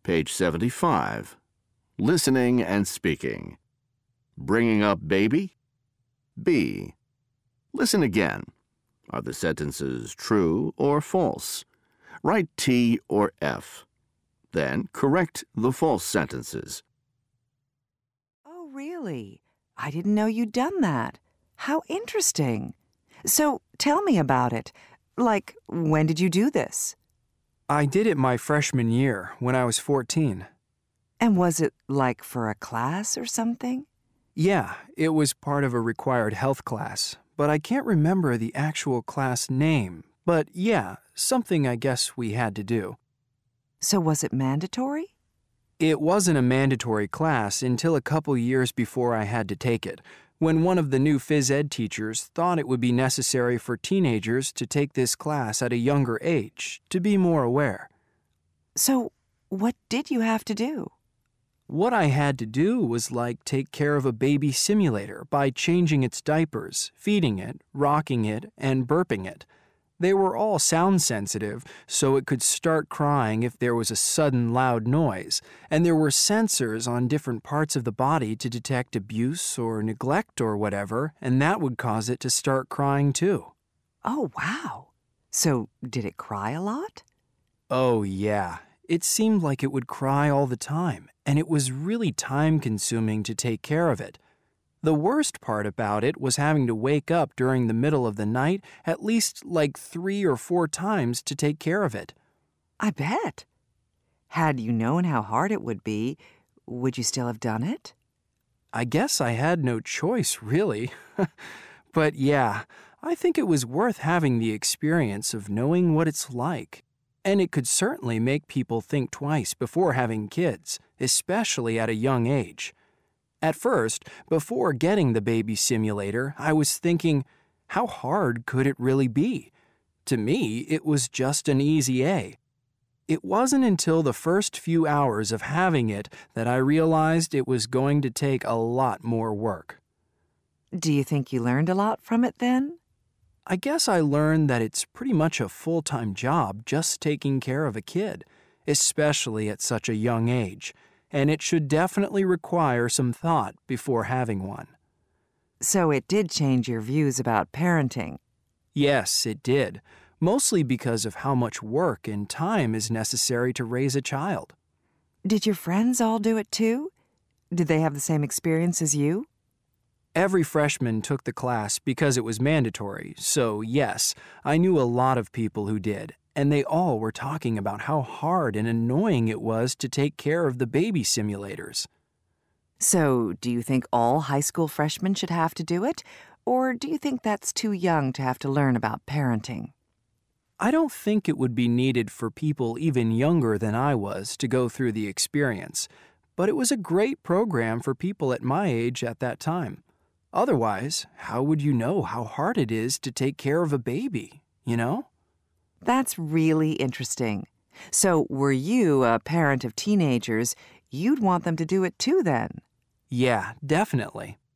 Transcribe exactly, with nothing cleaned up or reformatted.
Page seventy-five. Listening and speaking. Bringing up baby? B. Listen again. Are the sentences true or false? Write T or F. Then correct the false sentences. Oh, really? I didn't know you'd done that. How interesting. So tell me about it. Like, when did you do this? I did it my freshman year, when I was fourteen. And was it like for a class or something? Yeah, it was part of a required health class, but I can't remember the actual class name. But yeah, something I guess we had to do. So was it mandatory? It wasn't a mandatory class until a couple years before I had to take it, when one of the new phys ed teachers thought it would be necessary for teenagers to take this class at a younger age to be more aware. So what did you have to do? What I had to do was like take care of a baby simulator by changing its diapers, feeding it, rocking it, and burping it. They were all sound sensitive, so it could start crying if there was a sudden loud noise, and there were sensors on different parts of the body to detect abuse or neglect or whatever, and that would cause it to start crying too. Oh, wow. So did it cry a lot? Oh, yeah. It seemed like it would cry all the time, and it was really time-consuming to take care of it. The worst part about it was having to wake up during the middle of the night at least like three or four times to take care of it. I bet. Had you known how hard it would be, would you still have done it? I guess I had no choice, really. But yeah, I think it was worth having the experience of knowing what it's like. And it could certainly make people think twice before having kids, especially at a young age. At first, before getting the baby simulator, I was thinking, how hard could it really be? To me, it was just an easy A. It wasn't until the first few hours of having it that I realized it was going to take a lot more work. Do you think you learned a lot from it then? I guess I learned that it's pretty much a full-time job just taking care of a kid, especially at such a young age. And it should definitely require some thought before having one. So it did change your views about parenting? Yes, it did, mostly because of how much work and time is necessary to raise a child. Did your friends all do it too? Did they have the same experience as you? Every freshman took the class because it was mandatory, so yes, I knew a lot of people who did. And they all were talking about how hard and annoying it was to take care of the baby simulators. So, do you think all high school freshmen should have to do it? Or do you think that's too young to have to learn about parenting? I don't think it would be needed for people even younger than I was to go through the experience, but it was a great program for people at my age at that time. Otherwise, how would you know how hard it is to take care of a baby, you know? That's really interesting. So were you a parent of teenagers, you'd want them to do it too then? Yeah, definitely.